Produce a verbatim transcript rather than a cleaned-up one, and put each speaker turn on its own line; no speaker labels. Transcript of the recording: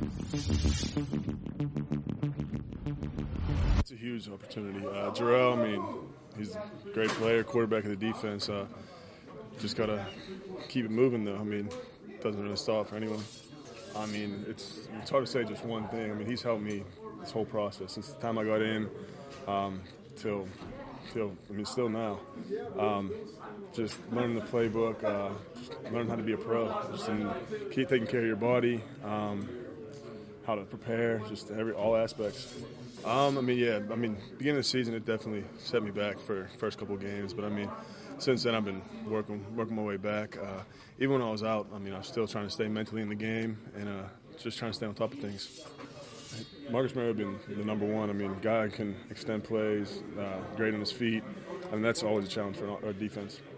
It's a huge opportunity. Uh, Jarrell, I mean, he's a great player, quarterback of the defense. Uh, just got to keep it moving, though. I mean, it doesn't really stop for anyone. I mean, it's it's hard to say just one thing. I mean, he's helped me this whole process since the time I got in um, till, till, I mean, still now. Um, just learning the playbook, uh, just learning how to be a pro, just in, keep taking care of your body, um, how to prepare, just every all aspects. Um, I mean, yeah, I mean, beginning of the season, it definitely set me back for the first couple of games. But, I mean, since then I've been working working my way back. Uh, even when I was out, I mean, I was still trying to stay mentally in the game and uh, just trying to stay on top of things. Marcus Mariota been the number one. I mean, guy can extend plays, uh, great on his feet. I mean, that's always a challenge for our defense.